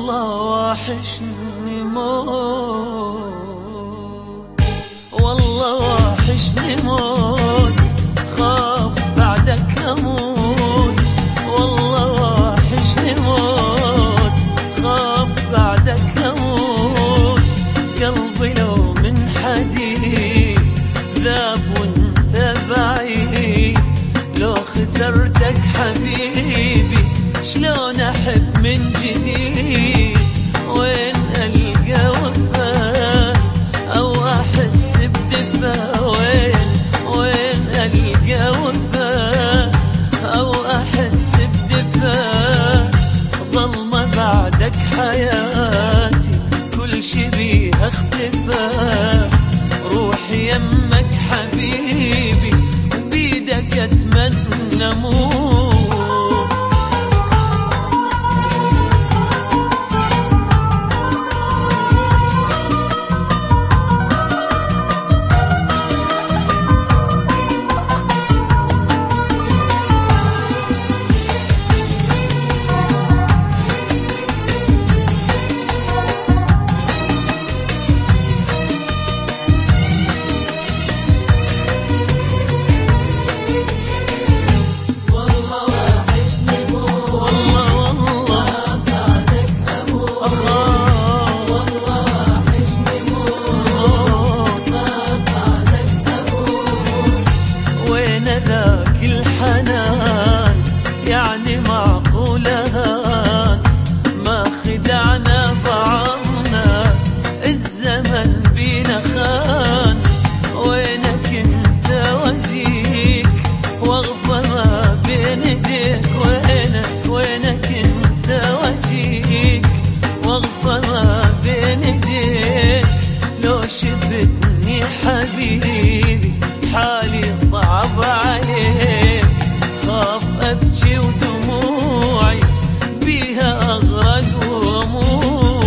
والله وحشني موت، والله وحشني موت، خاف بعدك اموت. والله وحشني موت، خاف بعدك اموت. قلبي لو من حديد ذاب وانت بعيد، لو خسرتك حبيبي شلون احب من جديد؟ وين القى وفاء او احس بدفا؟ وين القى وفاء او احس بدفا؟ ظلمة بعدك حياتي كل شي بيها اختفى. روحي يمك حبيبي وبيدك اتمنى موت. ذاك الحنان يعني معقول هان؟ ما خدعنا بعضنا الزمن بينا خان. وينك انت وجيك واغفى ما بين ايديك؟ وينك انت وجيك واغفى ما بين ايديك؟ لو شفتني حبيبي حالي صعب عليك، خاف ابكي ودموعي بيها اغرق واموت.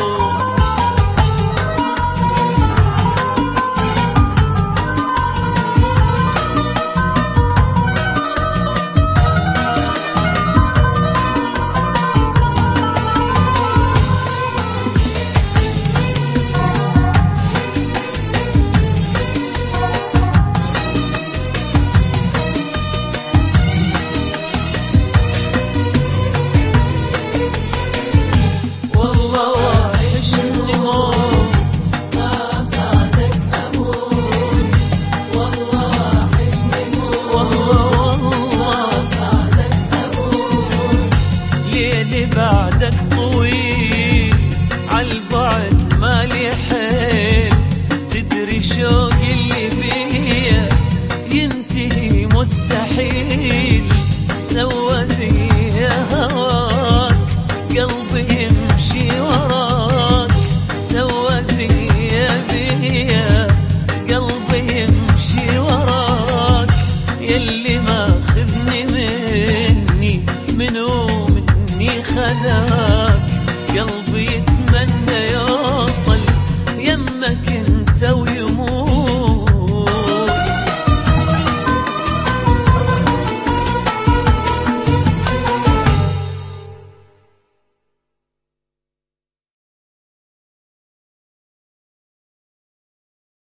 ليلي بعدك طويل عالبعد مالي حيل، تدري شوقي اللي بيا ينتهي مستحيل. سوى بيا هواك قلبي يمشي وراك، سوى بيا قلبي يمشي وراك. يلي